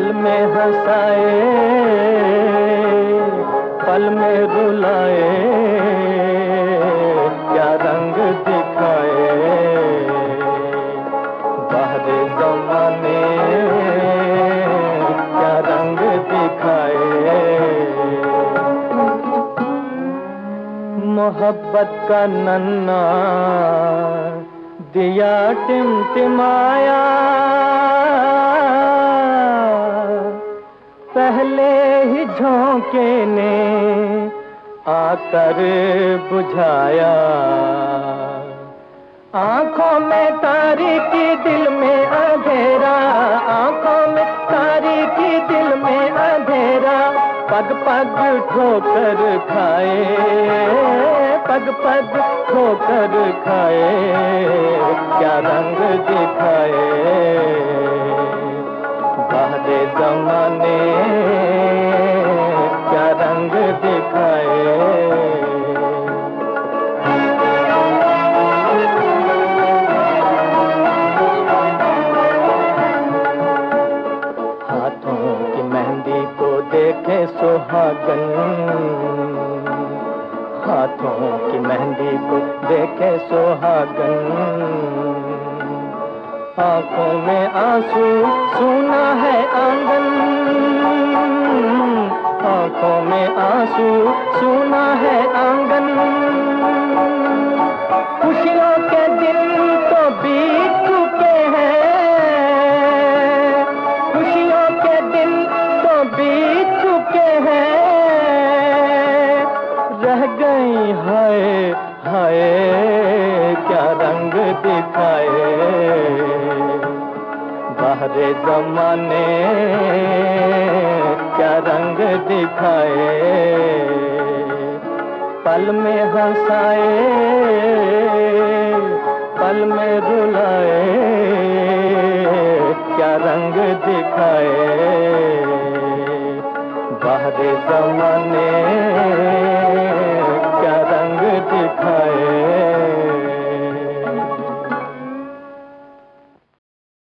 पल में हंसाए, पल में रुलाए, क्या रंग दिखाए बाहरे ज़माने, क्या रंग दिखाए। मोहब्बत का नन्ना दिया टिमटिमाया, पहले ही झोंके ने आकर बुझाया। आंखों में तारीकी दिल में अंधेरा, आंखों में तारीकी दिल में अंधेरा, पग पग ठोकर खाए, पग पग ठोकर खाए, क्या रंग दिखाए बाहरे ज़माने, क्या रंग दिखाए। हाथों की मेहंदी को देखे सुहागन, हाथों की मेहंदी को देखे सुहागन, आंखों में आंसू सूना है आंगन, आंखों में आंसू सूना है आंगन। खुशियों के दिन तो बीत चुके हैं, खुशियों के दिन तो बीत चुके हैं, रह गई हाय हाय क्या रंग दिखाए बाहरे ज़माने, क्या रंग दिखाए। पल में हंसाए, पल में रुलाए, क्या रंग दिखाए बाहरे ज़माने।